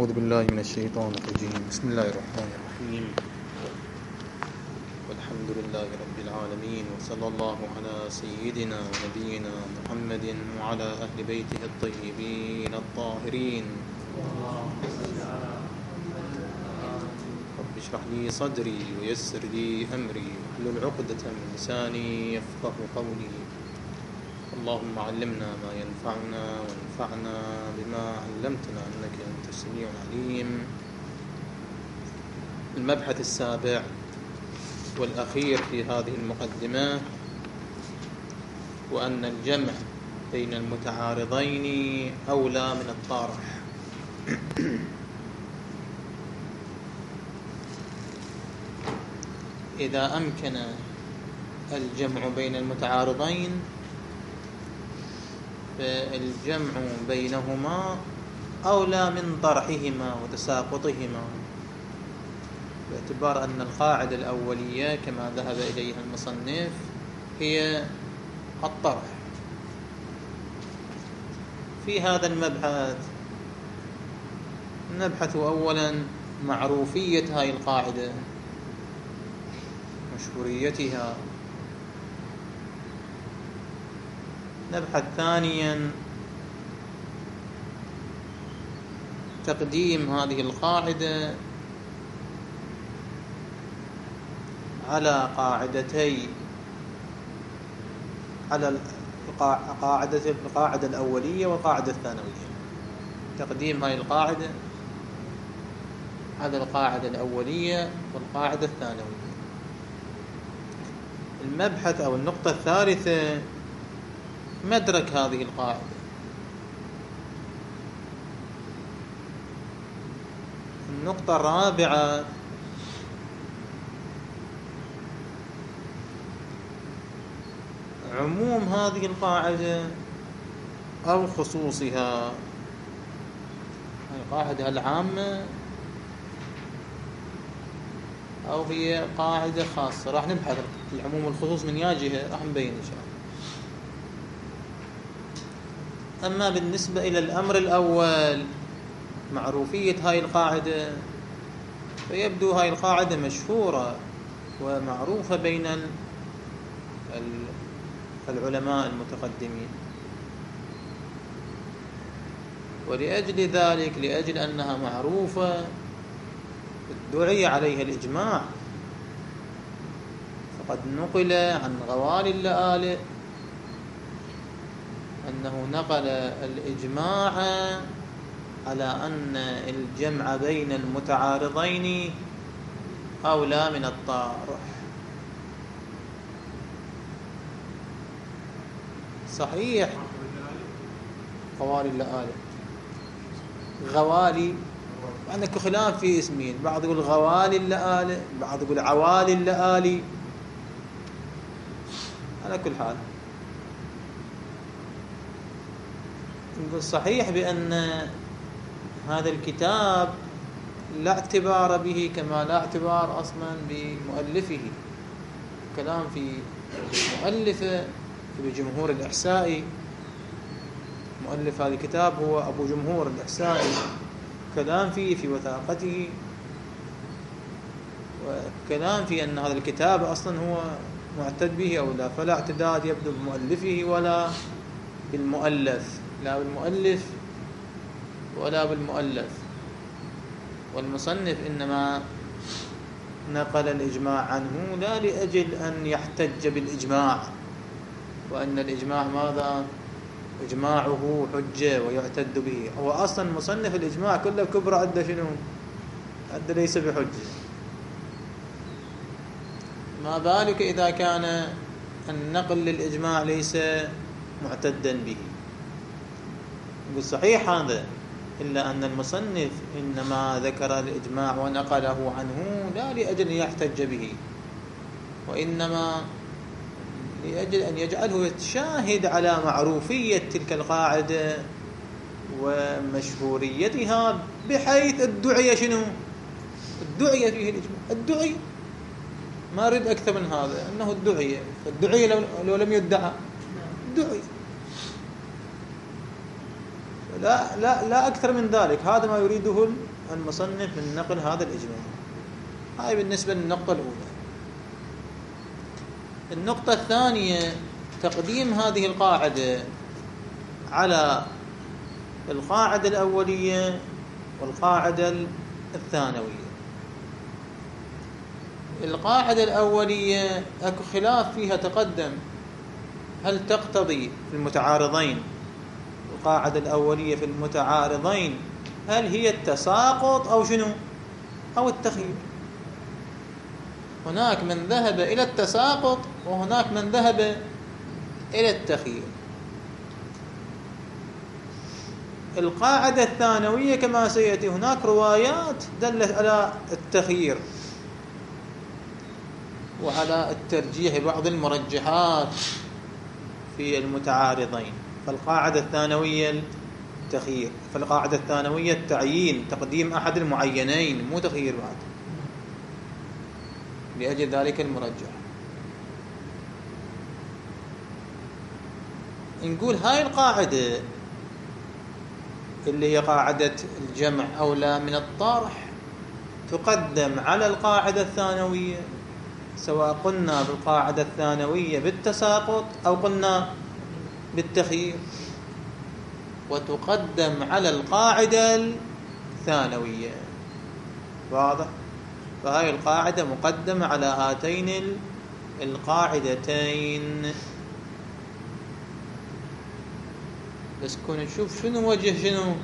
أعوذ بالله من الشيطان الرجيم. بسم الله الرحمن الرحيم. والحمد لله رب العالمين، وصلى الله على سيدنا ونبينا محمد وعلى أهل بيته الطيبين الطاهرين. رب اشرح لي صدري ويسر لي أمري واحلل عقدة من لساني يفقه قولي. اللهم علمنا ما ينفعنا وانفعنا بما علمتنا إنك أنت السميع العليم. المبحث السابع والأخير في هذه المقدمة، وأن الجمع بين المتعارضين أولى من الطرح. إذا أمكن الجمع بين المتعارضين فالجمع بينهما أولى من طرحهما وتساقطهما، باعتبار أن القاعدة الأولية كما ذهب إليها المصنف هي الطرح. في هذا المبحث نبحث أولا معروفية هذه القاعدة، مشهوريتها. نبحث ثانيا تقديم هذه القاعدة على قاعدتي، على القاعدة الأولية والقاعدة الثانوية. تقديم هذه القاعدة على القاعدة الأولية والقاعدة الثانوية. المبحث أو النقطة الثالثة مدرك هذه القاعدة. النقطة الرابعة عموم هذه القاعدة أو خصوصها. القاعدة العامة أو هي قاعدة خاصة. راح نبحث العموم والخصوص من جهة، راح نبين إن شاء الله. أما بالنسبة إلى الأمر الأول معروفية هاي القاعدة، فيبدو هاي القاعدة مشهورة ومعروفة بين العلماء المتقدمين، ولأجل ذلك، لأجل أنها معروفة، ادعي عليها الإجماع. فقد نقل عن غوالي اللآلئ أنه نقل الإجماع على أن الجمع بين المتعارضين أولى من الطرح. صحيح. غوالي اللآلئ، غوالي عندك خلاف في اسمين، بعض يقول غوالي اللآلئ، بعض يقول عوالي اللآلئ. على كل حال نقول صحيح بأن هذا الكتاب لا اعتبار به كما لا اعتبار أصلا بمؤلفه. كلام في مؤلفه في جمهور الإحسائي. مؤلف هذا الكتاب هو أبو جمهور الإحسائي. كلام فيه في وثاقته، وكلام في أن هذا الكتاب أصلا هو معتد به أو لا، فلا اعتداد يبدو بمؤلفه ولا بالمؤلف، لا بالمؤلف ولا بالمؤلف. والمصنف إنما نقل الإجماع عنه لا لأجل أن يحتج بالإجماع، وأن الإجماع ماذا؟ إجماعه حجة ويعتد به. هو أصلا مصنف الإجماع كله كبر عد شنو؟ عد ليس بحجة. ما بالك إذا كان النقل للإجماع ليس معتدا به. يقول صحيح هذا، إلا أن المصنف إنما ذكر الإجماع ونقله عنه لا لأجل أن يحتج به، وإنما لأجل أن يجعله يتشاهد على معروفية تلك القاعدة ومشهوريتها، بحيث ادعي شنو؟ ادعي فيه الإجماع. ادعي، ما أريد أكثر من هذا، أنه ادعي. فالدعي لو لم يدعى ادعي. لا أكثر من ذلك. هذا ما يريده المصنف من نقل هذا الإجماع. هاي بالنسبة للنقطة الأولى. النقطة الثانية تقديم هذه القاعدة على القاعدة الأولية والقاعدة الثانوية. القاعدة الأولية أكو خلاف فيها تقدم، هل تقتضي في المتعارضين، القاعدة الأولية في المتعارضين هل هي التساقط أو شنو أو التخيير؟ هناك من ذهب إلى التساقط وهناك من ذهب إلى التخيير. القاعدة الثانوية كما سيأتي هناك روايات دلت على التخيير وعلى الترجيح بعض المرجحات في المتعارضين. فالقاعدة الثانوية التخيير، فالقاعدة الثانوية التعيين، تقديم أحد المعينين، مو تخيير بعد، لأجل ذلك المرجح. نقول هاي القاعدة اللي هي قاعدة الجمع أولى من الطرح تقدم على القاعدة الثانوية، سواء قلنا بالقاعدة الثانوية بالتساقط أو قلنا بالتخيير، وتقدم على القاعدة الثانوية. واضح؟ فهاي القاعدة مقدمة على هاتين القاعدتين. بس كون نشوف شنو وجه شنو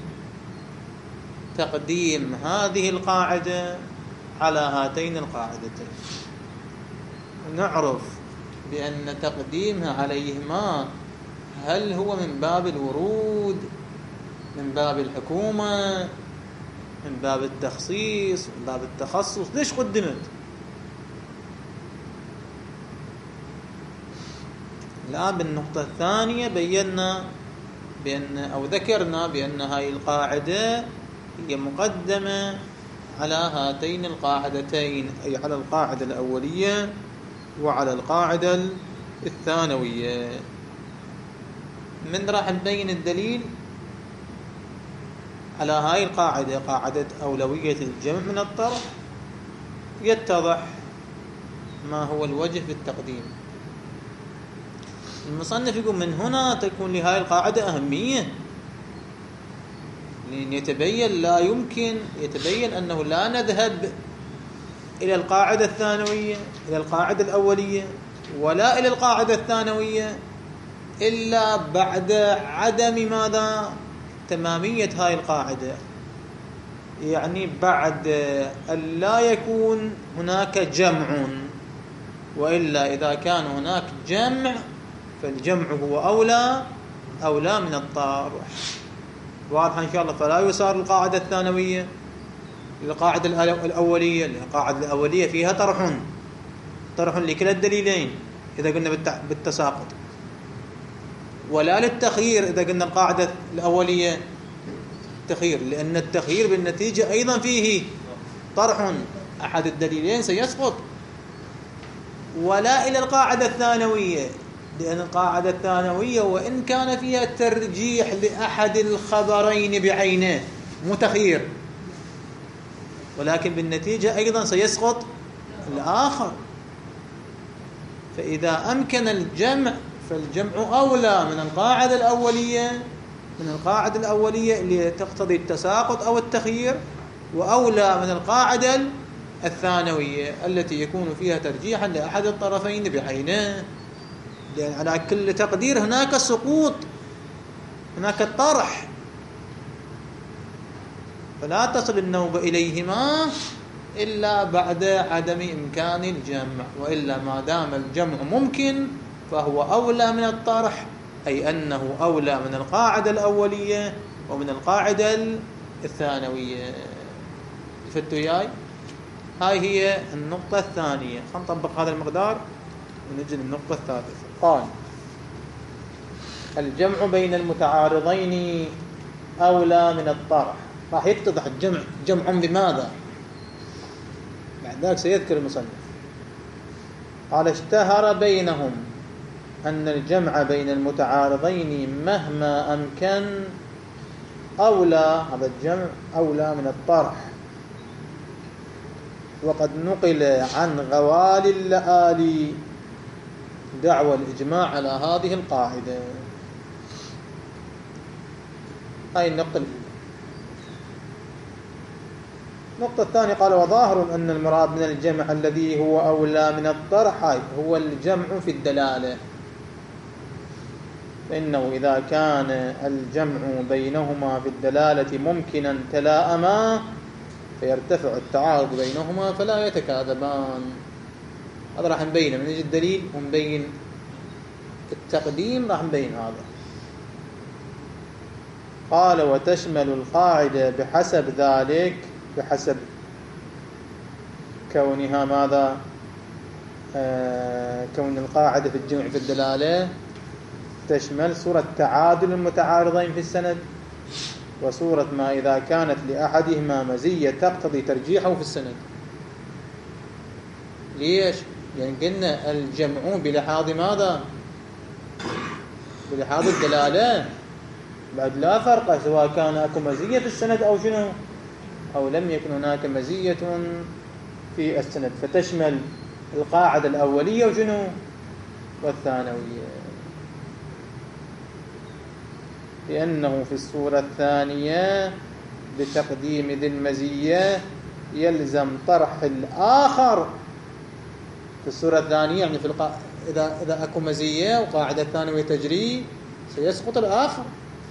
تقديم هذه القاعدة على هاتين القاعدتين. نعرف بأن تقديمها عليهما هل هو من باب الورود، من باب الحكومة، من باب التخصيص، من باب التخصص. ليش قدمت؟ الآن بالنقطة الثانية بينا بأن أو ذكرنا بأن هاي القاعدة هي مقدمة على هاتين القاعدتين، أي على القاعدة الأولية وعلى القاعدة الثانوية. من راح نبين الدليل على هاي القاعدة، قاعدة أولوية الجمع من الطرح، يتضح ما هو الوجه في التقديم. المصنف يقول من هنا تكون لهاي القاعدة أهمية، لأن يتبين أنه لا نذهب إلى القاعدة الثانوية إلى القاعدة الأولية ولا إلى القاعدة الثانوية إلا بعد عدم ماذا؟ تمامية هاي القاعدة، يعني بعد أن لا يكون هناك جمع، وإلا إذا كان هناك جمع فالجمع هو أولى من الطرح. واضح إن شاء الله. فلا يصار القاعدة الثانوية للقاعدة الأولية، القاعدة الأولية فيها طرح لكلا الدليلين إذا قلنا بالتساقط، ولا للتخيير إذا قلنا القاعدة الأولية تخيير، لأن التخيير بالنتيجة أيضا فيه طرح، أحد الدليلين سيسقط. ولا إلى القاعدة الثانوية، لأن القاعدة الثانوية وإن كان فيها ترجيح لأحد الخبرين بعينه مو تخيير، ولكن بالنتيجة أيضا سيسقط الآخر. فإذا أمكن الجمع فالجمع أولى من القاعدة الأولية اللي تقتضي التساقط أو التخيير، وأولى من القاعدة الثانوية التي يكون فيها ترجيحا لأحد الطرفين بعينه، لأن على كل تقدير هناك سقوط، هناك الطرح، فلا تصل النوبة إليهما إلا بعد عدم إمكان الجمع، وإلا ما دام الجمع ممكن فهو أولى من الطرح، أي أنه أولى من القاعدة الأولية ومن القاعدة الثانوية. فتوا ياي؟ هاي هي النقطة الثانية. خلينا نطبق هذا المقدار ونجي للنقطة الثالثة. قال الجمع بين المتعارضين أولى من الطرح. راح يتضح الجمع جمع بماذا؟ بعد ذلك سيذكر المصنف. قال اشتهر بينهم أن الجمع بين المتعارضين مهما أمكن أولى، هذا الجمع أولى من الطرح. وقد نقل عن غوالي اللآلي دعوى الإجماع على هذه القاعدة. هاي النقطة الأولى. النقطة الثانية قال: وظاهر أن المراد من الجمع الذي هو أولى من الطرح هو الجمع في الدلالة، فإنه إذا كان الجمع بينهما في الدلالة ممكنا تلاءما فيرتفع التعارض بينهما فلا يتكاذبان. هذا راح نبينه من يجي الدليل ونبين التقديم، راح نبين هذا. قال: وتشمل القاعدة بحسب ذلك، بحسب كونها ماذا؟ كون القاعدة في الجمع في الدلالة تشمل صورة تعادل المتعارضين في السند، وصورة ما إذا كانت لأحدهما مزية تقتضي ترجيحه في السند. ليش؟ لأن قلنا الجمع بلحاظ ماذا؟ بلحاظ الدلالة، بعد لا فرق سواء كان أكو مزية في السند أو شنو، أو لم يكن هناك مزية في السند، فتشمل القاعدة الأولية وشنو والثانوية. لأنه في الصورة الثانية بتقديم ذي المزية يلزم طرح الآخر في الصورة الثانية، يعني في إذا أكو مزية وقاعدة ثانوية تجري سيسقط الآخر،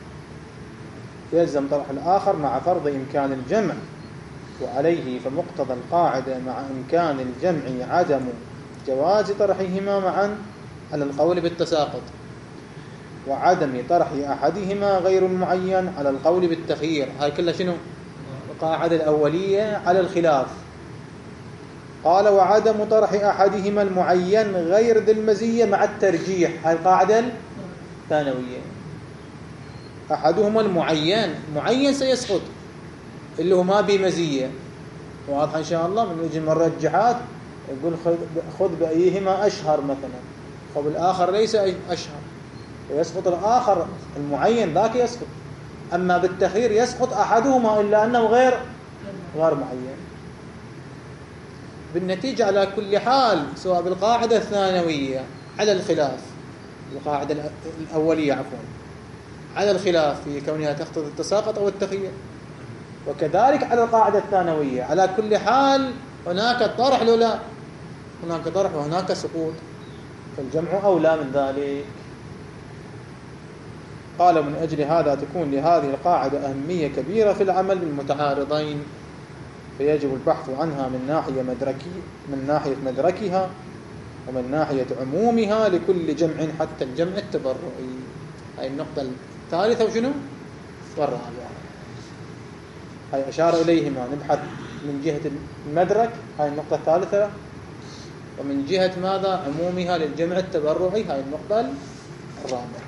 يلزم طرح الآخر مع فرض إمكان الجمع، وعليه فمقتضى القاعدة مع إمكان الجمع عدم جواز طرحهما معا على القول بالتساقط، وعدم طرح أحدهما غير المعين على القول بالتخيير. هاي كلها شنو؟ القاعدة الأولية على الخلاف. قال: وعدم طرح أحدهما المعين غير ذي المزية مع الترجيح. هاي القاعدة الثانوية. أحدهما المعين، معين سيسقط اللي هو ما بمزية، واضح إن شاء الله. من يجي المرجحات يقول خذ بأيهما أشهر مثلا، وبالآخر ليس أشهر، ويسقط الآخر المعين ذاك يسقط. أما بالتخيير يسقط أحدهما إلا أنه غير معين. بالنتيجة على كل حال سواء بالقاعدة الثانوية على الخلاف، القاعدة الأولية عفوا على الخلاف في كونها تقتضي التساقط أو التخيير، وكذلك على القاعدة الثانوية على كل حال هناك طرح لولا هناك طرح وهناك سقوط، فالجمع أولى من ذلك. قال: من أجل هذا تكون لهذه القاعدة أهمية كبيرة في العمل بالمتعارضين، فيجب البحث عنها من ناحية مدركها ومن ناحية عمومها لكل جمع حتى الجمع التبرعي. هاي النقطة الثالثة وشنو؟ والرابعة. هاي أشار إليهما، نبحث من جهة المدرك، هاي النقطة الثالثة، ومن جهة ماذا؟ عمومها للجمع التبرعي، هاي النقطة الرابعة.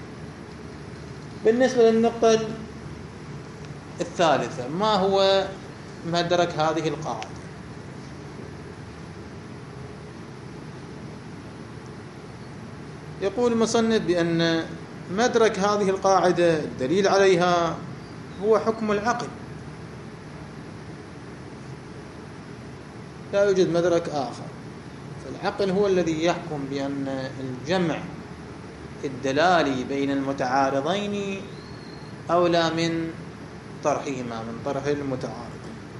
بالنسبة للنقطة الثالثة، ما هو مدرك هذه القاعدة؟ يقول المصنف بأن مدرك هذه القاعدة الدليل عليها هو حكم العقل، لا يوجد مدرك آخر. فالعقل هو الذي يحكم بأن الجمع الدلالي بين المتعارضين أولى من طرحهما، من طرح المتعارض.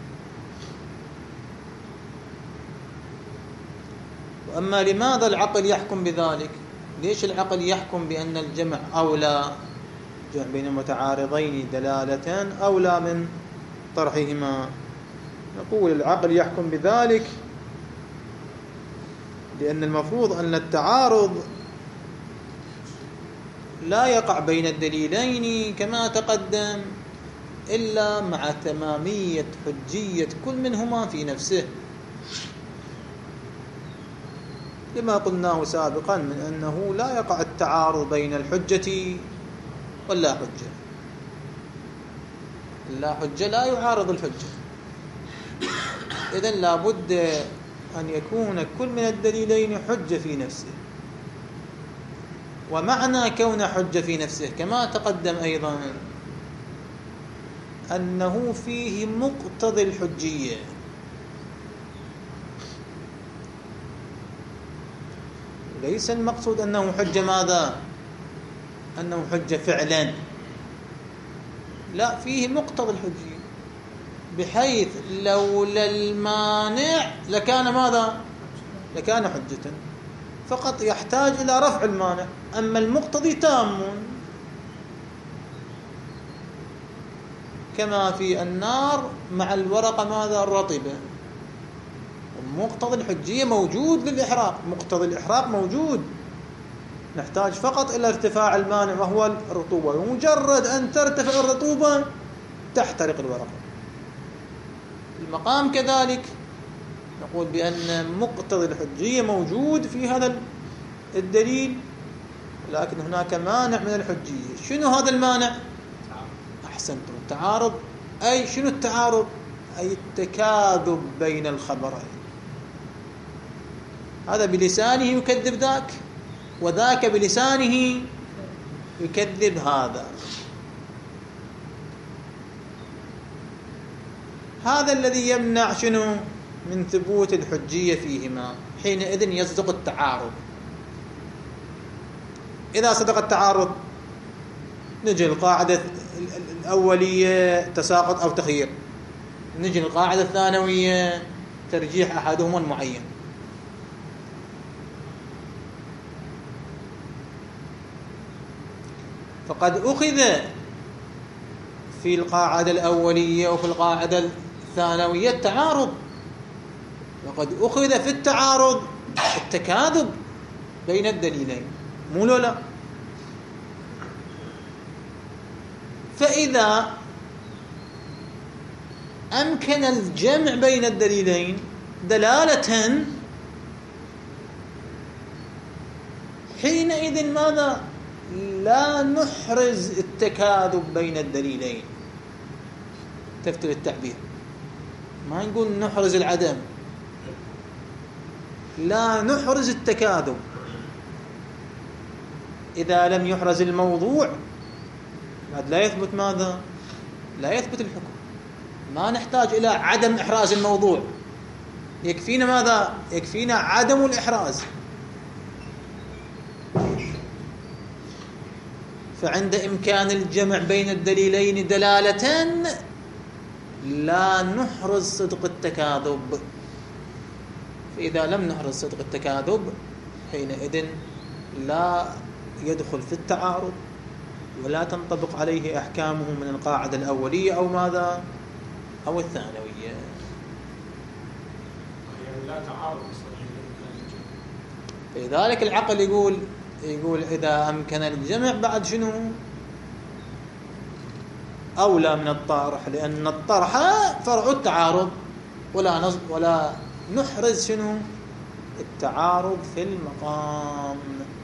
وأما لماذا العقل يحكم بذلك؟ ليش العقل يحكم بأن الجمع أولى، جمع بين المتعارضين دلالة أولى من طرحهما؟ نقول العقل يحكم بذلك لأن المفروض أن التعارض لا يقع بين الدليلين كما تقدم إلا مع تمامية حجية كل منهما في نفسه، لما قلناه سابقا من أنه لا يقع التعارض بين الحجة واللا حجة. اللا حجة لا يعارض الحجة، إذن لا بد أن يكون كل من الدليلين حجة في نفسه. ومعنى كون حجة في نفسه كما تقدم أيضا أنه فيه مقتضي الحجية. ليس المقصود أنه حجة ماذا؟ أنه حجة فعلا، لا، فيه مقتضى الحجية، بحيث لولا المانع لكان ماذا؟ لكان حجة، فقط يحتاج إلى رفع المانع، أما المقتضي تام، كما في النار مع الورقة ماذا؟ الرطبة. مقتضى الحجية موجود للإحراق، مقتضى الإحراق موجود، نحتاج فقط إلى ارتفاع المانع وهو الرطوبة، ومجرد أن ترتفع الرطوبة تحترق الورقة. المقام كذلك نقول بأن مقتضى الحجية موجود في هذا الدليل، لكن هناك مانع من الحجية. شنو هذا المانع؟ أحسنتم، التعارض. أي شنو التعارض؟ أي التكاذب بين الخبرين، هذا بلسانه يكذب ذاك، وذاك بلسانه يكذب هذا. هذا الذي يمنع شنو؟ من ثبوت الحجية فيهما، حينئذ يصدق التعارض. إذا صدق التعارض نجي القاعدة الأولية تساقط أو تخيير، نجي القاعدة الثانوية ترجيح أحدهما المعين. فقد أخذ في القاعدة الأولية وفي القاعدة الثانوية التعارض، وقد أخذ في التعارض التكاذب بين الدليلين، مو لا؟ فإذا أمكن الجمع بين الدليلين دلالة، حينئذ ماذا؟ لا نحرز التكاذب بين الدليلين، تفتل التعبير، ما نقول نحرز العدم، لا نحرز التكاذب. إذا لم يحرز الموضوع لا يثبت ماذا؟ لا يثبت الحكم. ما نحتاج إلى عدم إحراز الموضوع، يكفينا ماذا؟ يكفينا عدم الإحراز. فعند إمكان الجمع بين الدليلين دلالة لا نحرز صدق التكاذب. فإذا لم نحرز صدق التكاذب حينئذ لا يدخل في التعارض ولا تنطبق عليه أحكامه من القاعدة الأولية أو ماذا؟ أو الثانوية. يعني لا تعارض. لذلك العقل يقول إذا أمكن الجمع بعد شنو؟ أولى من الطرح، لأن الطرح فرع التعارض، ولا نحرز شنو؟ التعارض في المقام.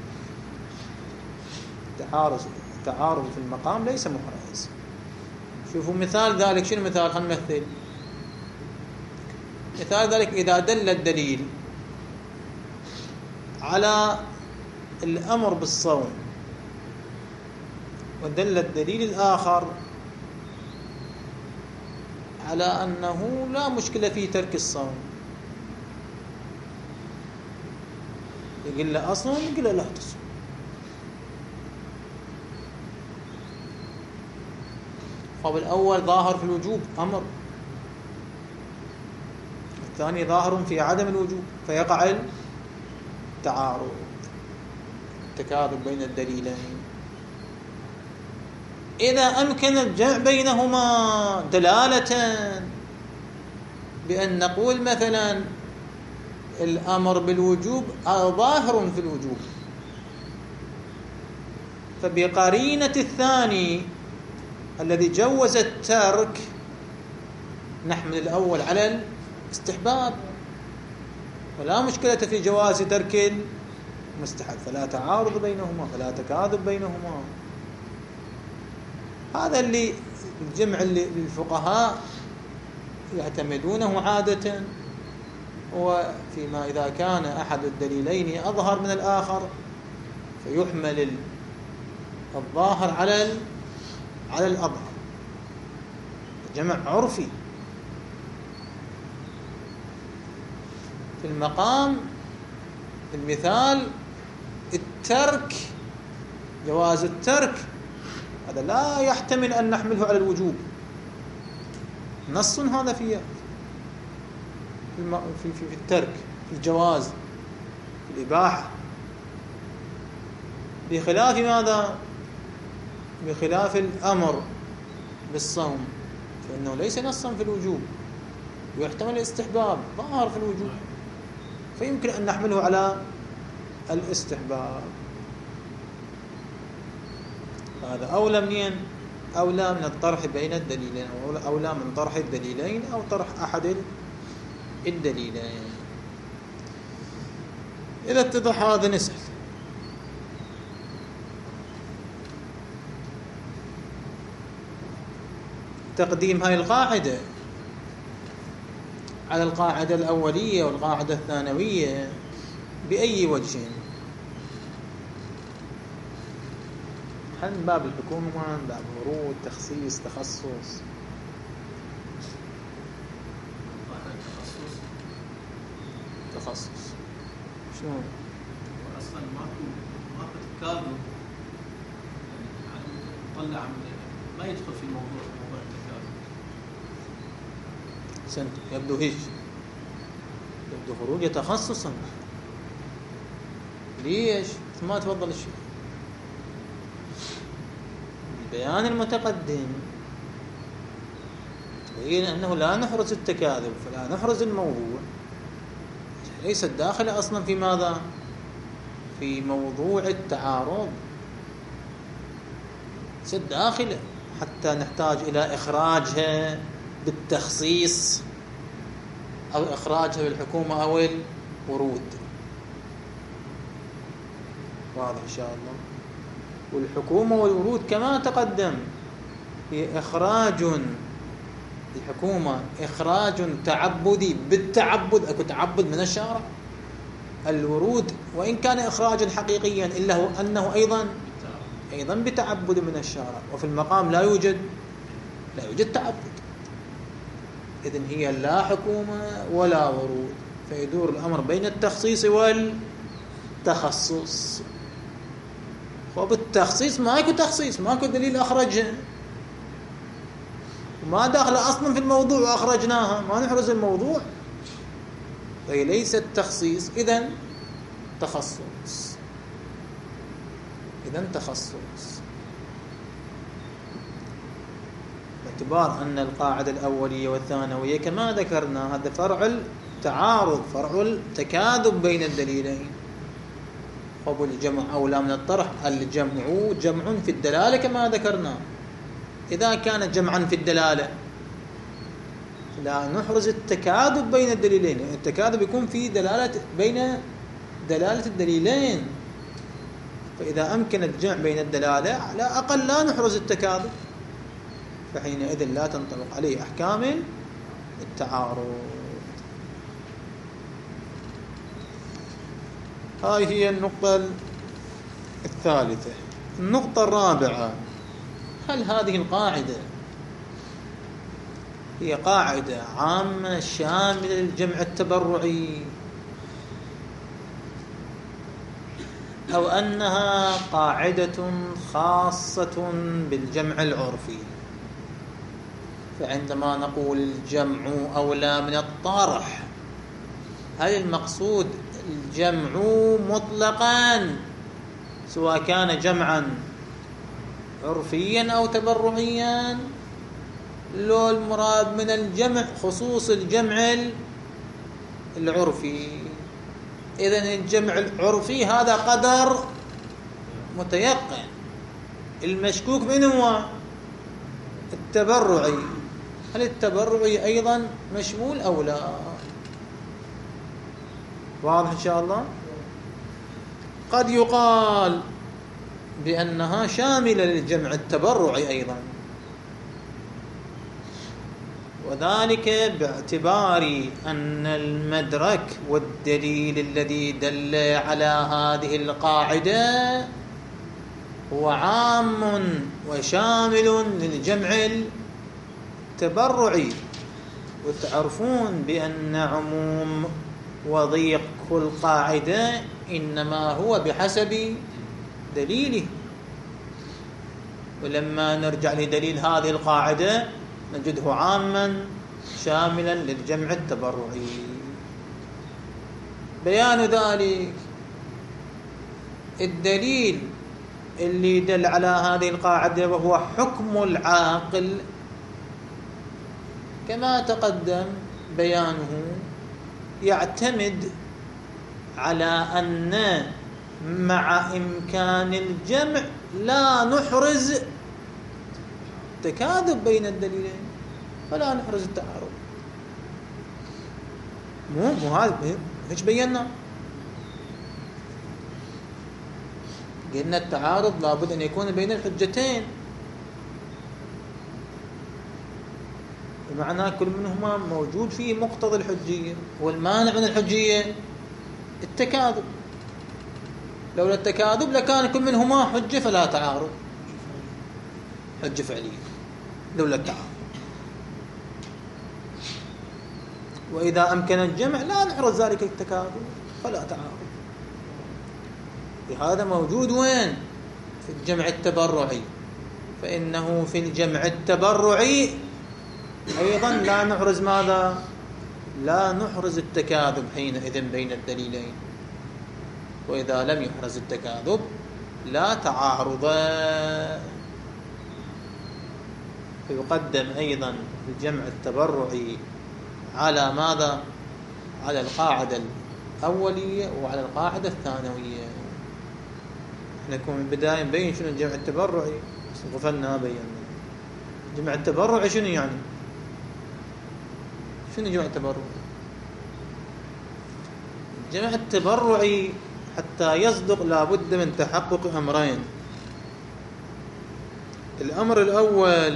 التعارض في المقام ليس محرز. شوفوا مثال ذلك، شنو مثال؟ خلينا نمثل مثال ذلك. إذا دل الدليل على الأمر بالصوم ودل الدليل الآخر على أنه لا مشكلة في ترك الصوم، يقول له أصلا، يقول له لا تصوم. فالأول ظاهر في الوجوب أمر، الثاني ظاهر في عدم الوجوب، فيقع التعارض، التكاذب بين الدليلين. إذا أمكن الجمع بينهما دلالة، بأن نقول مثلا الأمر بالوجوب ظاهر في الوجوب، فبقرينة الثاني الذي جوز الترك نحمل الأول على الاستحباب، فلا مشكلة في جواز ترك المستحب، فلا تعارض بينهما، فلا تكاذب بينهما. هذا اللي الجمع اللي الفقهاء يعتمدونه عادة، وفيما إذا كان أحد الدليلين أظهر من الآخر فيحمل الظاهر على الأظهر. جمع عرفي. في المقام المثال الترك، جواز الترك، هذا لا يحتمل أن نحمله على الوجوب، نص هذا في الترك، في الجواز، في الإباحة، بخلاف ماذا؟ بخلاف الأمر بالصوم، فإنه ليس نصا في الوجوب، ويحتمل الاستحباب ظاهر في الوجوب، فيمكن أن نحمله على الاستحباب. هذا أولى منين؟ أولى من الطرح بين الدليلين، أو أولى من طرح الدليلين أو طرح أحد الدليلين. إذا اتضح هذا نسأل. تقديم هاي القاعدة على القاعدة الأولية والقاعدة الثانوية بأي وجه؟ هل من باب الحكومة، من باب ورود، تخصيص، تخصص؟ تخصص شنو؟ اصلا ماكو تكاذب، يعني طلع ما يدخل في موضوع التكاذب. سنت يبدو هيك، يبدو خروج تخصصا. ليش؟ ما تفضل الشيخ. البيان المتقدم تبين أنه لا نحرز التكاذب، فلا نحرز الموضوع، ليس الداخل أصلا في ماذا؟ في موضوع التعارض، ليس الداخل حتى نحتاج إلى إخراجها بالتخصيص أو إخراجها بالحكومة أو الورود. واضح إن شاء الله. والحكومة والورود كما تقدم هي إخراج الحكومة، إخراج تعبدي بالتعبد، أكو تعبد من الشارع. الورود وإن كان إخراجا حقيقيا إلا هو أنه أيضا بتعبد من الشارع، وفي المقام لا يوجد تعبد. إذن هي لا حكومة ولا ورود، فيدور الأمر بين التخصيص والتخصص. وبالتخصيص ماكو تخصيص، ماكو دليل أخرجها، وما داخل أصلا في الموضوع وأخرجناها، ما نحرز الموضوع، فهي ليست تخصيص، إذن تخصص. باعتبار أن القاعدة الأولية والثانوية كما ذكرنا هذا فرع التعارض، فرع التكاذب بين الدليلين. قبل الجمع أولى من الطرح، الجمع جمع في الدلالة كما ذكرنا. إذا كان جمعا في الدلالة لا نحرز التكاذب بين الدليلين، التكاذب يكون في بين دلالة الدليلين، فإذا أمكن الجمع بين الدلالة على أقل لا نحرز التكاذب، فحينئذ لا تنطبق عليه أحكام التعارض. هاي هي النقطة الثالثة. النقطة الرابعة، هل هذه القاعدة هي قاعدة عامة شاملة للجمع التبرعي، أو أنها قاعدة خاصة بالجمع العرفي؟ فعندما نقول الجمع أولى من الطرح، هل المقصود الجمع مطلقا سواء كان جمعا عرفيا أو تبرعيا، لو المراد من الجمع خصوص الجمع العرفي؟ إذن الجمع العرفي هذا قدر متيقن، المشكوك من هو التبرعي، هل التبرعي أيضا مشمول أو لا؟ واضح إن شاء الله. قد يقال بأنها شاملة للجمع التبرعي أيضا، وذلك باعتبار أن المدرك والدليل الذي دل على هذه القاعدة هو عام وشامل للجمع التبرعي. وتعرفون بأن عموم وضيق كل قاعدة إنما هو بحسب دليله. ولما نرجع لدليل هذه القاعدة نجده عاما شاملا للجمع التبرعي. بيان ذلك الدليل اللي دل على هذه القاعدة وهو حكم العاقل كما تقدم بيانه، يعتمد على أن مع إمكان الجمع لا نحرز تكاذب بين الدليلين، فلا نحرز التعارض. مو هذا ايش بينا؟ قلنا التعارض لابد أن يكون بين الحجتين، بمعنى كل منهما موجود فيه مقتضى الحجية، والمانع من الحجية التكاذب. لولا التكاذب لكان كل منهما حجة فلا تعارض، حجة فعلية لولا التعارض. وإذا أمكن الجمع لا نحرز ذلك التكاذب فلا تعارض. هذا موجود وين؟ في الجمع التبرعي. فإنه في الجمع التبرعي أيضا لا نحرز ماذا؟ لا نحرز التكاذب حينئذ بين الدليلين. وإذا لم يحرز التكاذب لا تعارض. فيقدم أيضا الجمع التبرعي على ماذا؟ على القاعدة الأولية وعلى القاعدة الثانوية. نكون من البداية نبين شنو الجمع التبرعي، غفلنا بينا. الجمع التبرعي شنو يعني؟ شنو جمع التبرعي؟ الجمع التبرعي حتى يصدق لابد من تحقق أمرين. الأمر الأول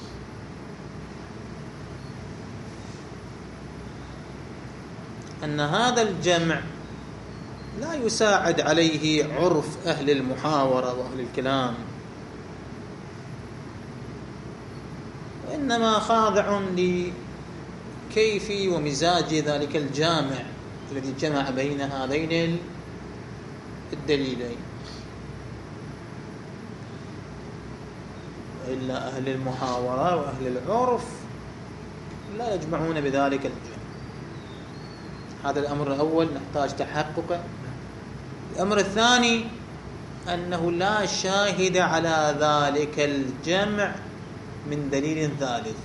أن هذا الجمع لا يساعد عليه عرف أهل المحاورة وأهل الكلام، وإنما خاضع لكيف ومزاج ذلك الجامع الذي جمع بين هذين الدليلين. إلا أهل المحاورة وأهل العرف لا يجمعون بذلك الجمع. هذا الأمر الأول نحتاج تحققه. الأمر الثاني أنه لا شاهد على ذلك الجمع من دليل ثالث.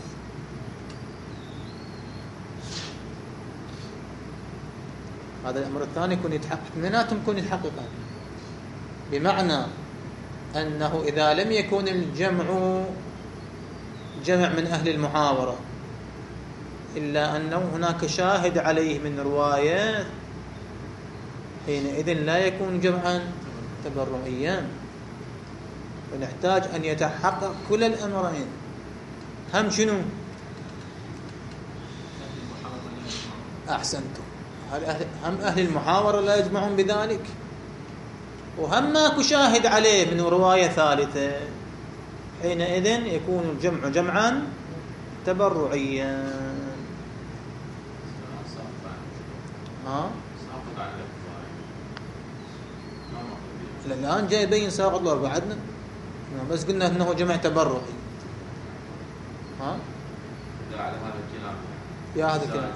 هذا الأمر الثاني يكون يتحقق، اثنيناتهم يكون يتحققان، بمعنى أنه إذا لم يكن الجمع جمع من أهل المحاورة إلا أنه هناك شاهد عليه من روايات، حينئذ لا يكون جمعا تبرعيا. ونحتاج أن يتحقق كل الأمرين. هم شنو؟ أحسنتم. هم أهل المحاورة لا يجمعون بذلك، وهم ماكو شاهد عليه من رواية ثالثة، حينئذ يكون الجمع جمعا تبرعيا. الآن جاي يبين ساقط له بعدنا، بس قلنا أنه جمع تبرعي. يا هذا الكلام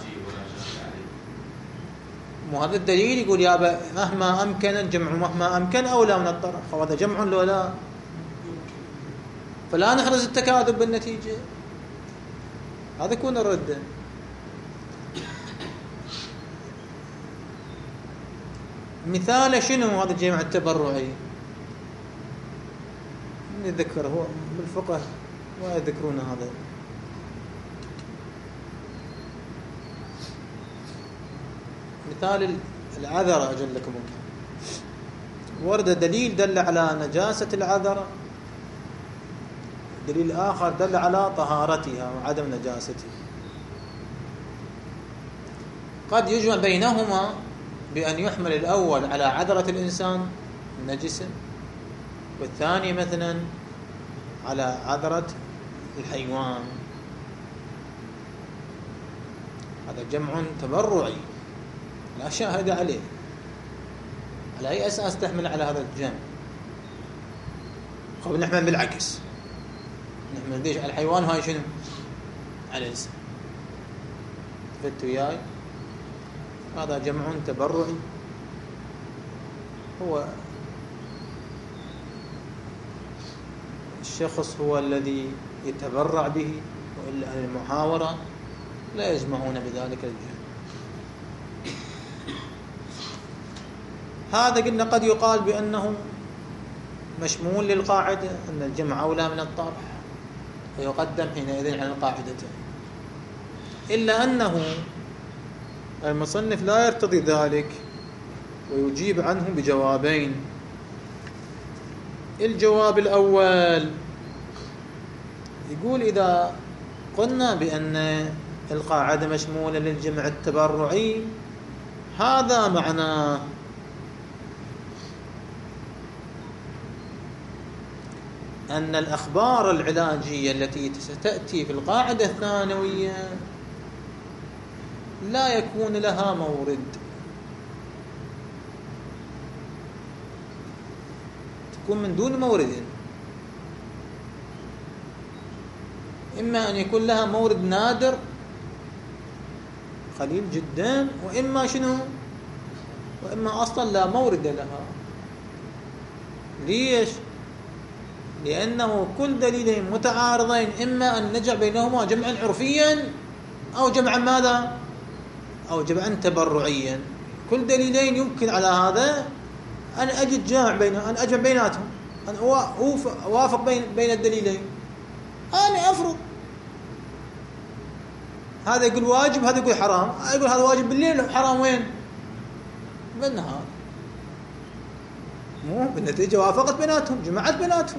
مو هذا الدليل يقول يا مهما أمكن الجمع مهما أمكن أولى من الطرف، وهذا جمع لو لا، فلا نحرز التكاذب بالنتيجة. هذا يكون الرد. مثال شنو هذا الجمع التبرعي؟ من يذكر هو بالفقه ما يذكرون هذا. مثال العذرة أجلكم الله، ورد دليل دل على نجاسة العذرة، دليل آخر دل على طهارتها وعدم نجاستها. قد يجمع بينهما بأن يحمل الأول على عذرة الإنسان النجسة، والثاني مثلا على عذرة الحيوان. هذا جمع تبرعي لا شاهد عليه. على أي أساس تحمل على هذا الجمع؟ خب نحمل بالعكس، نحمل ليش على الحيوان وهاي شنو على الإنسان. فهمت وياي؟ هذا جمع تبرعي، هو الشخص هو الذي يتبرع به، وإلا أهل المحاورة لا يجمعون بذلك الجمع. هذا قلنا قد يقال بأنه مشمول للقاعدة أن الجمع أولى من الطرح، ويقدم حينئذ على القاعدتين، إلا أنه المصنف لا يرتضي ذلك ويجيب عنه بجوابين. الجواب الأول يقول إذا قلنا بأن القاعدة مشمولة للجمع التبرعي، هذا معناه أن الأخبار العلاجية التي ستأتي في القاعدة الثانوية لا يكون لها مورد، تكون من دون مورد. إما أن يكون لها مورد نادر قليل جدا، وإما شنو، وإما أصلا لا مورد لها. ليش؟ لأنه كل دليلين متعارضين إما أن نجع بينهما جمعا عرفيا أو جمعا ماذا، أو جمعا تبرعيا. كل دليلين يمكن على هذا أن أجد جامع بينهم، أن أجمع بيناتهم، أن أوافق بين الدليلين، أنا أفرض هذا يقول واجب هذا يقول حرام، يقول هذا واجب بالليل حرام وين؟ بالنهار. مو بالنتيجة وافقت بيناتهم، جمعت بيناتهم.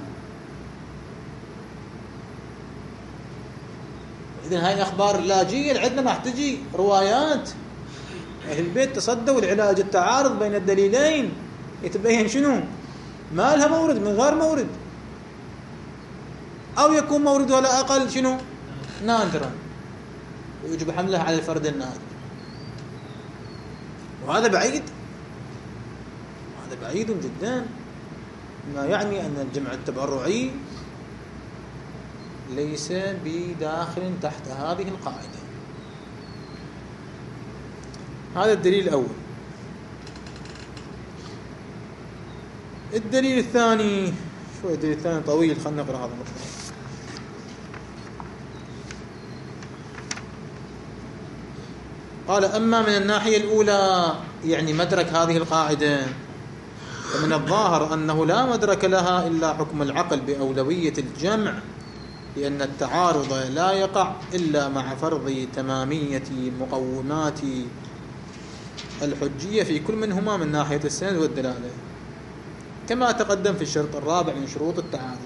إذن هاي الأخبار العلاجية عندنا راح تجي روايات أهل البيت تصدوا العلاج التعارض بين الدليلين، يتبين شنو ما لها مورد من غير مورد، أو يكون مورد ولا أقل شنو نادرا، ويجب حملها على الفرد النادر. وهذا بعيد، هذا بعيد جدا، ما يعني أن الجمع التبرعي ليس بداخل تحت هذه القاعدة. هذا الدليل الأول. الدليل الثاني، شوي الدليل الثاني طويل، خلنا نقرأ هذا المطلب. قال أما من الناحية الأولى يعني مدرك هذه القاعدة، فمن الظاهر أنه لا مدرك لها إلا حكم العقل بأولوية الجمع، لأن التعارض لا يقع إلا مع فرض تمامية مقومات الحجية في كل منهما من ناحية السند والدلالة، كما تقدم في الشرط الرابع من شروط التعارض.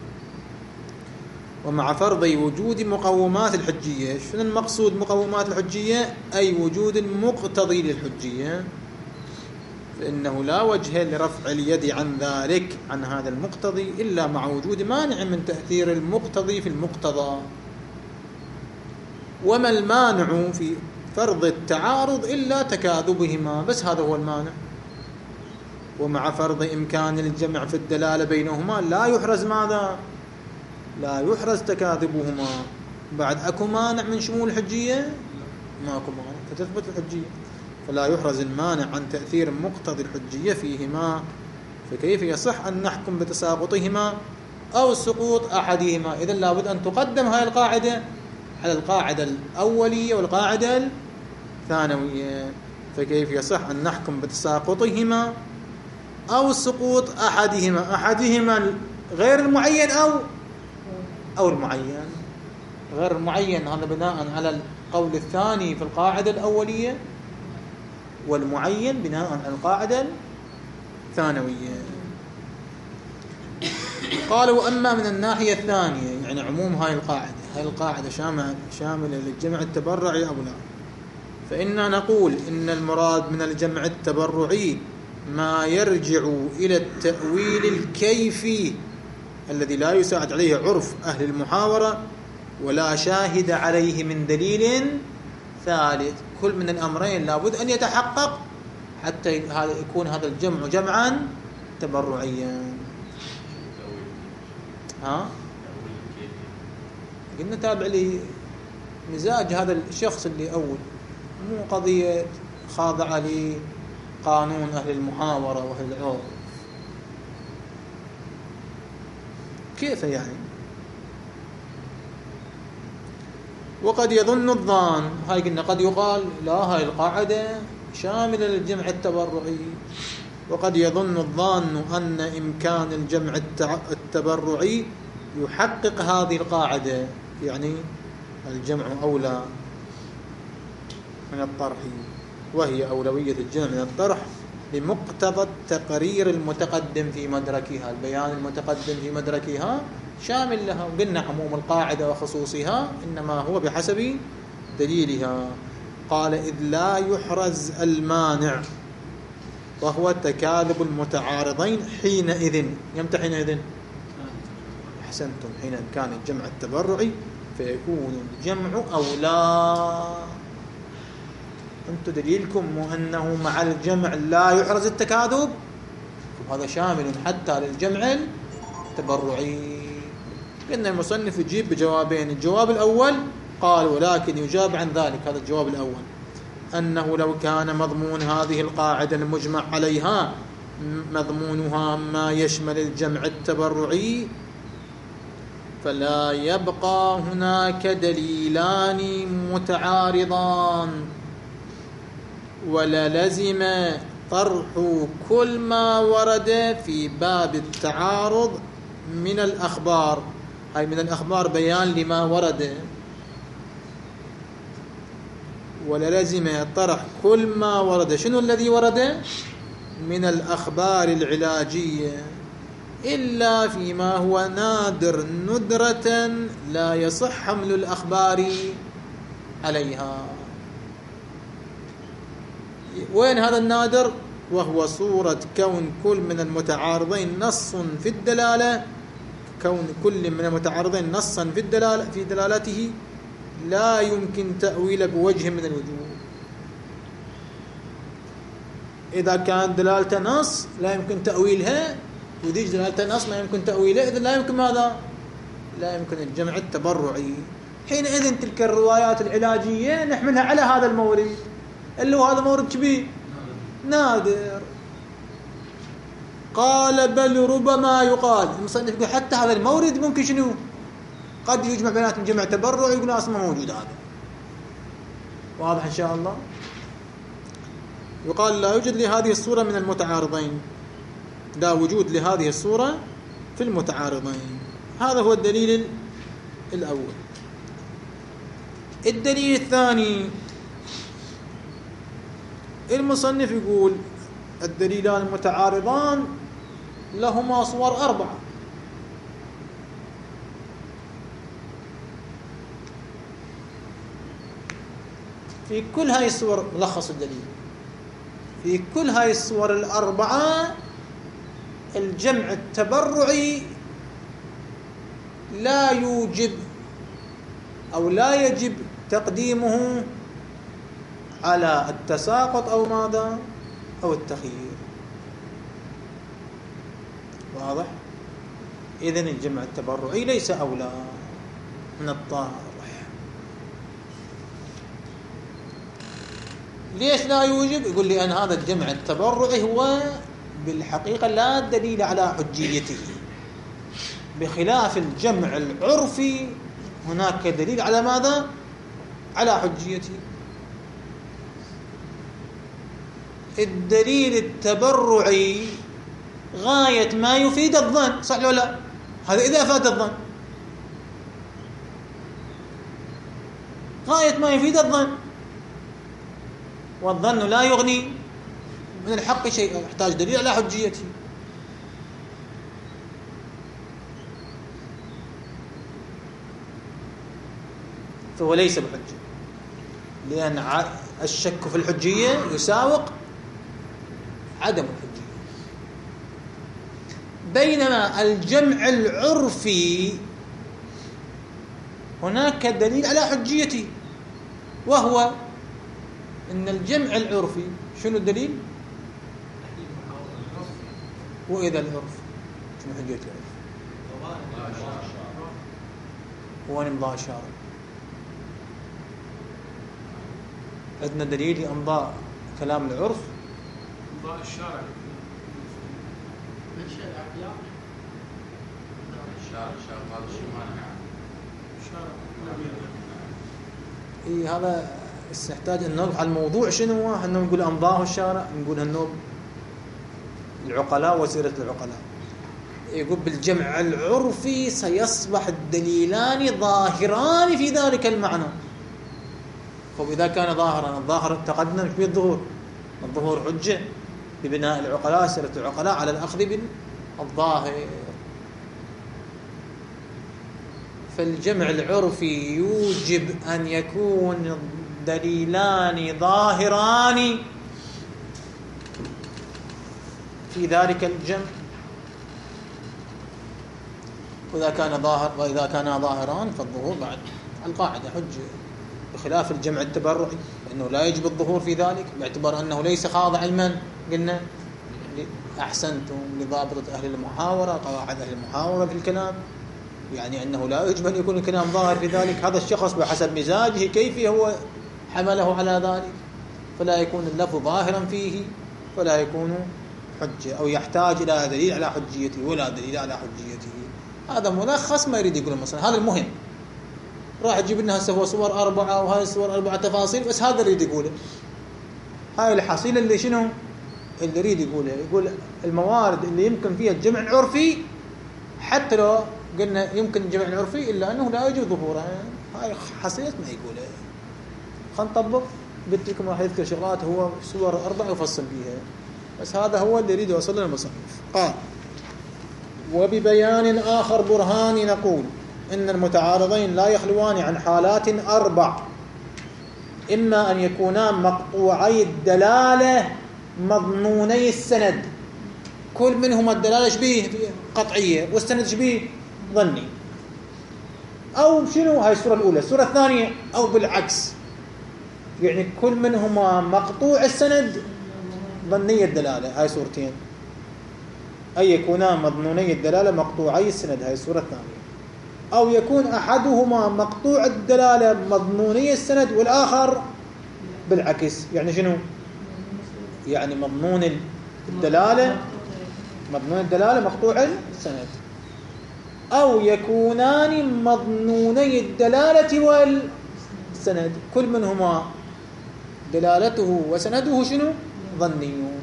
ومع فرض وجود مقومات الحجية. شنو المقصود مقومات الحجية؟ أي وجود المقتضي للحجية، فإنه لا وجه لرفع اليد عن ذلك، عن هذا المقتضي، إلا مع وجود مانع من تأثير المقتضي في المقتضى. وما المانع في فرض التعارض إلا تكاذبهما، بس هذا هو المانع. ومع فرض إمكان الجمع في الدلالة بينهما لا يحرز ماذا؟ لا يحرز تكاذبهما. بعد أكو مانع من شمول الحجية؟ ما أكو مانع، فتثبت الحجية، فلا يحرز المانع عن تأثير مقتضي الحجية فيهما، فكيف يصح أن نحكم بتساقطهما أو سقوط أحدهما؟ إذن لابد أن تقدم هذه القاعدة على القاعدة الأولية والقاعدة الثانوية. فكيف يصح أن نحكم بتساقطهما أو سقوط أحدهما؟ أحدهما غير المعين أو المعين. غير المعين هذا بناء على القول الثاني في القاعدة الأولية، والمعين بناء على القاعدة الثانوية. قالوا وأما من الناحية الثانية يعني عموم هاي القاعدة شاملة للجمع التبرعي أو لا، فإننا نقول إن المراد من الجمع التبرعي ما يرجع إلى التأويل الكيفي الذي لا يساعد عليه عرف أهل المحاورة ولا شاهد عليه من دليل ثالث. كل من الأمرين لابد أن يتحقق حتى يكون هذا الجمع جمعا تبرعيا. قلنا تابع لي مزاج هذا الشخص اللي أول، مو قضية خاضعة لقانون أهل المحاورة وأهل العرف. كيف يعني؟ وقد يظن الظان، هاي قلنا قد يقال لا هاي القاعدة شاملة للجمع التبرعي، وقد يظن الظان أن إمكان الجمع التبرعي يحقق هذه القاعدة، يعني الجمع أولى من الطرح، وهي أولوية الجمع من الطرح بمقتضى التقرير المتقدم في مدركها. البيان المتقدم في مدركها شامل لها. وقلنا عموم القاعدة وخصوصها إنما هو بحسب دليلها. قال إذ لا يحرز المانع وهو تكاذب المتعارضين حينئذ. يمتى حينئذ؟ أحسنتم، حين كان الجمع التبرعي فيكون الجمع أولى. أنتم دليلكم أنه مع الجمع لا يحرز التكاذب، وهذا شامل حتى للجمع التبرعي. قلنا المصنف يجيب بجوابين. الجواب الأول قال ولكن يجاب عن ذلك، هذا الجواب الأول، أنه لو كان مضمون هذه القاعدة المجمع عليها مضمونها ما يشمل الجمع التبرعي فلا يبقى هناك دليلان متعارضان، وللزم طرح كل ما ورد في باب التعارض من الأخبار. هاي من الأخبار بيان لما ورد. وللزم طرح كل ما ورد. شنو الذي ورد؟ من الأخبار العلاجية، إلا فيما هو نادر ندرة لا يصح حمل الأخبار عليها. وين هذا النادر؟ وهو صورة كون كل من المتعارضين نص في الدلالة، كون كل من المتعارضين نصا في دلالته لا يمكن تأويله بوجه من الوجوه. إذا كان دلالته نص لا يمكن تأويلها، وديش دلالته نص ما يمكن تأويله، إذن لا يمكن ماذا؟ لا يمكن الجمع التبرعي. حينئذ تلك الروايات العلاجية نحملها على هذا المورد اللي هو هذا مورد كبير نادر. قال بل ربما يقال، المصنف يقول حتى هذا المورد ممكن شنو؟ قد يجمع بيناتهم جمع تبرع ويقول اصلا موجود. هذا واضح ان شاء الله. يقال لا يوجد لهذه الصورة من المتعارضين، لا وجود لهذه الصورة في المتعارضين. هذا هو الدليل الأول. الدليل الثاني، المصنف يقول الدليلان المتعارضان لهما صور 4. في كل هاي الصور ملخص الدليل، في كل هاي الصور 4 الجمع التبرعي لا يوجب أو لا يجب تقديمه على التساقط أو ماذا أو التخيير. واضح؟ إذن الجمع التبرعي ليس أولى من الطارح. ليش لا يوجب؟ يقول لي أن هذا الجمع التبرعي هو بالحقيقة لا دليل على حجيته، بخلاف الجمع العرفي هناك دليل على ماذا؟ على حجيته. الدليل التبرعي غاية ما يفيد الظن، صح ولا لا؟ هذا إذا أفاد الظن، غاية ما يفيد الظن، والظن لا يغني من الحق شيئا، يحتاج دليل على حجيته. فهو ليس بحجة، لأن الشك في الحجية يساوق عدم الحجية. بينما الجمع العرفي هناك دليل على حجيته، وهو إن الجمع العرفي شنو الدليل؟ وإذا العرف شنو حجة العرف؟ وين إمضاء الشارع؟ عندنا دليل لإمضاء كلام العرف؟ إمضاء الشارع هذا نحتاج أن نرجع على الموضوع شنو هو. أنه نقول أمضاه الشارع، نقول أنه العقلاء وسيرة العقلاء. يقول بالجمع العرفي سيصبح الدليلان ظاهران في ذلك المعنى. فإذا كان ظاهرا، الظاهر تقدم في الظهور، الظهور حجة ببناء العقلاء سيرة العقلاء على الأخذ بالظاهر. فالجمع العرفي يوجب أن يكون الدليلان ظاهران في ذلك الجمع. وإذا كان ظاهران فالظهور بعد القاعدة حجة، بخلاف الجمع التبرعي لأنه لا يجب الظهور في ذلك، باعتبار أنه ليس خاضع لمن قلنا أحسنتم لضابطة أهل المحاورة، قواعد أهل المحاورة في الكلام، يعني أنه لا يجب أن يكون الكلام ظاهر في ذلك. هذا الشخص بحسب مزاجه كيف هو حمله على ذلك، فلا يكون اللفظ ظاهرا فيه، فلا يكون حجة، أو يحتاج إلى دليل على حجيته ولا دليل على حجيته. هذا ملخص ما يريد يقول مثلا. هذا المهم، راح يجيب لنا هسه هو صور 4 وهاي الصور 4 تفاصيل، بس هذا اللي يريد يقوله. هاي الحصيلة اللي شنو اللي يريد يقوله. يقول الموارد اللي يمكن فيها الجمع العرفي، حتى لو قلنا يمكن الجمع العرفي إلا أنه لا يجوز ظهوره، هاي حصيلة ما يقوله. خلينا نطبق. قلت لكم راح يذكر شغلات هو صور 4 يفصل فيها، بس هذا هو اللي يريد يوصل لنا المصنف. قال: وببيان آخر برهان نقول إن المتعارضين لا يخلوان عن حالات 4: إما أن يكونا مقطوعي الدلالة مضموني السند، كل منهما الدلالة شبيه قطعية والسند شبيه ظني، أو شنو هاي السورة الأولى. السورة الثانية أو بالعكس، يعني كل منهما مقطوع السند ظني الدلالة، هاي سورتين. أي يكونا مضموني الدلالة مقطوعي السند، هاي السورة الثانية. أو يكون أحدهما مقطوع الدلالة مضموني السند والآخر بالعكس. يعني شنو؟ يعني مضمون الدلالة مقطوع السند. أو يكونان مضموني الدلالة والسند، كل منهما دلالته وسنده شنو؟ ظنيون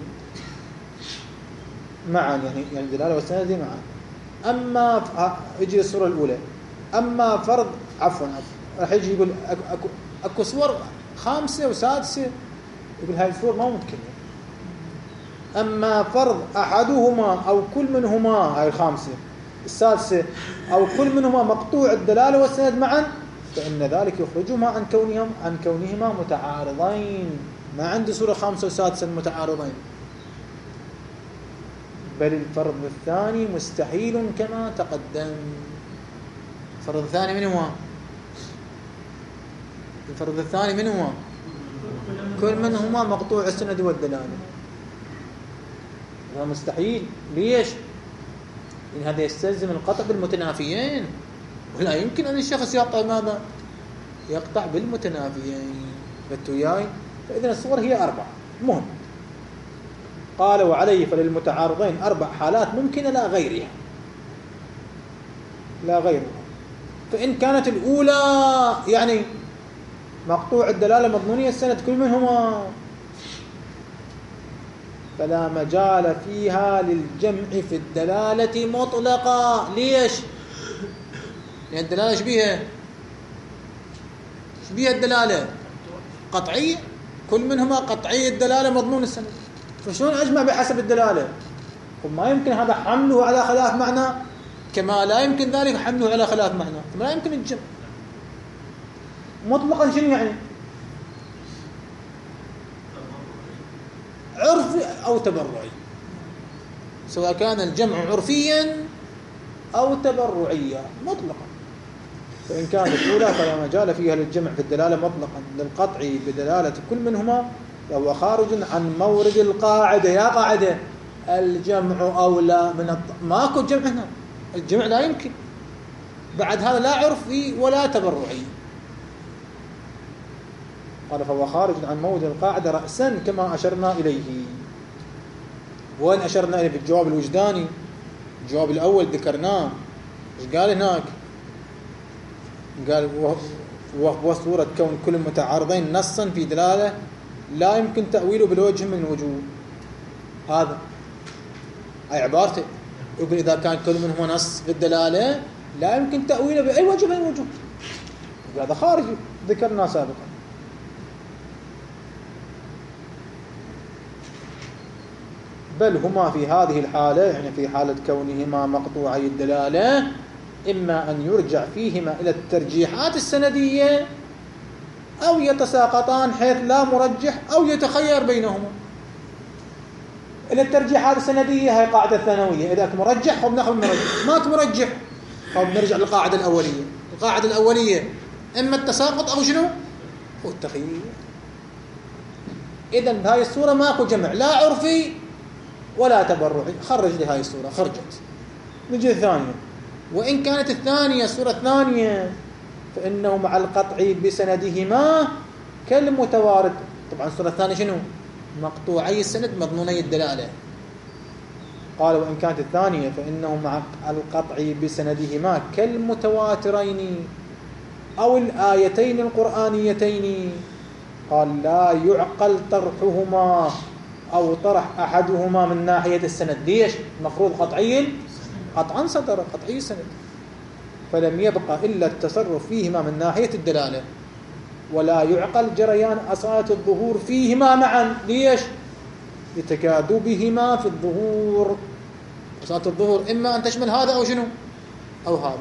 معا، يعني الدلالة والسند معا. أما يجي الصورة الأولى، أما فرض راح يجي يقول أكو صور 5 و6، يقول هاي الصور ما ممكن. أما فرض أحدهما أو كل منهما، هاي 5 السادسة، أو كل منهما مقطوع الدلالة والسند معا، فإن ذلك يخرجهما عن كونهما متعارضين. ما عنده صورة 5 و6 متعارضين، بل الفرض الثاني مستحيل كما تقدم. الفرض الثاني من هو؟ الفرض الثاني من هو؟ كل منهما مقطوع السند والدلالة. هذا مستحيل. ليش؟ لأن هذا يستلزم القطع بالمتنافيين، ولا يمكن أن الشخص يقطع ماذا؟ يقطع بالمتنافيين. فالتوياي، فإذن الصور هي 4. مهم. قال: وعليه فللمتعارضين 4 حالات ممكنة لا غيرها، لا غيرها. فإن كانت الأولى يعني مقطوع الدلالة مضمونية السند كل منهما، فلا مجال فيها للجمع في الدلالة مطلقا. ليش؟ لأن الدلالة شبيها الدلالة قطعية، كل منهما قطعي الدلالة مضمون السند، فشلون أجمع بحسب الدلالة؟ وما يمكن هذا حمله على خلاف معنى، كما لا يمكن ذلك حمله على خلاف معنى، فلا يمكن الجمع مطلقا. شنو يعني؟ عرفي أو تبرعي، سواء كان الجمع عرفيا أو تبرعيا مطلقا. فإن كانت الأولى فلا مجال فيها للجمع في الدلالة مطلقا للقطع بدلالة كل منهما، وهو خارج عن مورد القاعدة. يا قاعدة الجمع أولى من ماكو جمع هنا، الجمع لا يمكن، بعد هذا لا عرفي ولا تبرعي. قال فهو خارج عن مورد القاعدة رأسا كما أشرنا إليه. وين أشرنا إليه؟ في الجواب الوجداني. الجواب الأول ذكرناه، إيش قال هناك؟ قال وهو صورة كون كل متعارضين نصا في دلالة لا يمكن تأويله بالوجه من الوجوه. هذا أي عبارته، يقول إذا كان كل منهما نص في الدلالة لا يمكن تأويله بأي وجه من الوجوه. هذا خارج ذكرنا سابقا. بل هما في هذه الحالة، يعني في حالة كونهما مقطوعي الدلالة، إما أن يرجع فيهما إلى الترجيحات السندية أو يتساقطان حيث لا مرجح أو يتخير بينهما. إلى الترجيحات السندية هي قاعدة ثانوية، إذا مرجح وبناخذ مرجح، ما تمرجح أو بنرجع للقاعدة الأولية. القاعدة الأولية إما التساقط أو شنو؟ هو التخيير. إذن بهاي الصورة ماكو جمع لا عرفي ولا تبرعي. خرج لي هاي الصورة، خرجت. نجي الثانية. وإن كانت الثانية الصورة الثانية فإنه مع القطع بسندهما كالمتوارد. طبعا الصورة الثانية شنو؟ مقطوعي السند مضموني الدلالة. قال وإن كانت الثانية فإنه مع القطع بسندهما كالمتواترين أو الآيتين القرآنيتين. قال لا يعقل طرحهما أو طرح أحدهما من ناحية السند. ليش؟ المفروض قطعي قطعا صدر قطعي السند، فلم يبقى إلا التصرف فيهما من ناحية الدلالة. ولا يعقل جريان أصالة الظهور فيهما معا. ليش؟ لتكاذبهما في الظهور. أصالة الظهور إما أن تشمل هذا أو شنو أو هذا.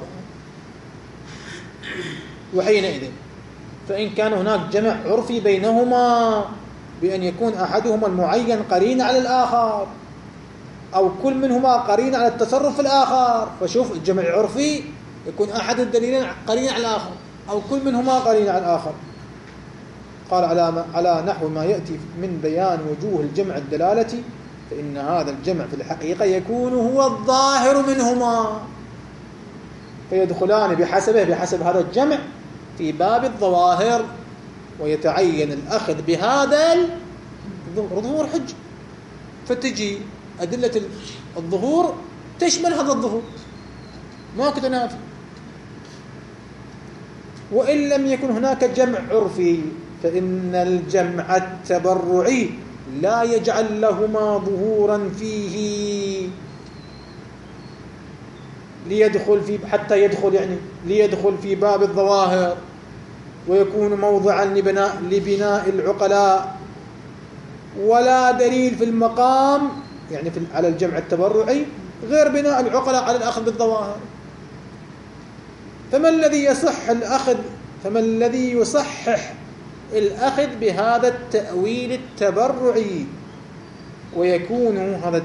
وحينئذ فإن كان هناك جمع عرفي بينهما بأن يكون أحدهما المعين قرين على الآخر أو كل منهما قرين على التصرف في الآخر. فشوف الجمع العرفي يكون أحد الدليلين قرين على الآخر أو كل منهما قرين على الآخر. قال على نحو ما يأتي من بيان وجوه الجمع الدلالة، فإن هذا الجمع في الحقيقة يكون هو الظاهر منهما، فيدخلان بحسب هذا الجمع في باب الظواهر، ويتعين الأخذ بهذا الظهور حج. فتجي أدلة الظهور تشمل هذا الظهور، ما تنافي. وإن لم يكن هناك جمع عرفي فإن الجمع التبرعي لا يجعل لهما ظهورا فيه ليدخل في باب الظواهر ويكون موضعا لبناء العقلاء، ولا دليل في المقام يعني على الجمع التبرعي غير بناء العقلاء على الأخذ بالظواهر. فما الذي يصحح الأخذ بهذا التأويل التبرعي؟ ويكون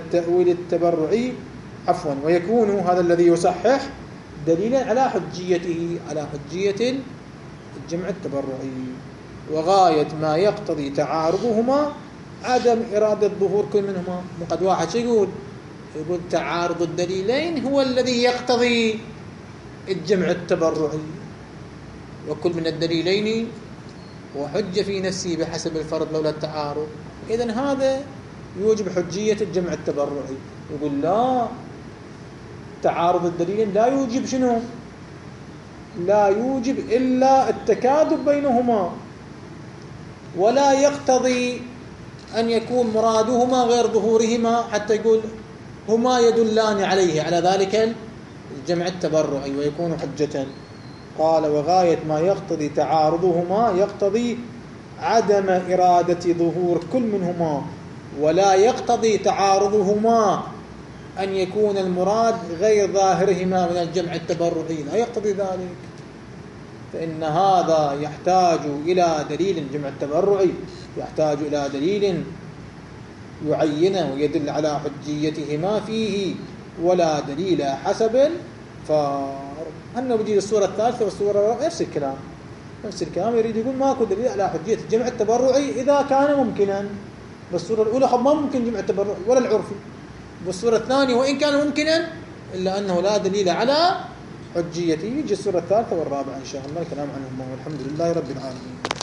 هذا الذي يصحح دليلا على حجية الجمع التبرعي. وغاية ما يقتضي تعارضهما عدم إرادة ظهور كل منهما. وقد واحد يقول تعارض الدليلين هو الذي يقتضي الجمع التبرعي، وكل من الدليلين وحجة في نفسه بحسب الفرض لولا التعارض. إذن هذا يوجب حجية الجمع التبرعي. يقول لا، تعارض الدليلين لا يوجب شنو؟ لا يوجب إلا التكاذب بينهما، ولا يقتضي أن يكون مرادهما غير ظهورهما حتى يقول هما يدلان عليه على ذلك الجمع التبرعي ويكون حجة. قال وغاية ما يقتضي تعارضهما يقتضي عدم إرادة ظهور كل منهما، ولا يقتضي تعارضهما أن يكون المراد غير ظاهرهما من الجمع التبرعي، لا يقتضي ذلك. فإن هذا يحتاج إلى دليل، الجمع التبرعي يحتاج إلى دليل يعينه ويدل على حجيتهما فيه، ولا دليل حسب فأنه بيجي الصورة الثالثة والصورة الرابعة نفس الكلام يريد يقول ماكو دليل على حجية الجمع التبرعي إذا كان ممكنا. بالصورة الأولى ما ممكن جمع التبرعي ولا العرفي، بالصورة الثانية وإن كان ممكنا إلا أنه لا دليل على حجيته. يجي الصورة الثالثة والرابعة إن شاء الله الكلام عنهم، والحمد لله رب العالمين.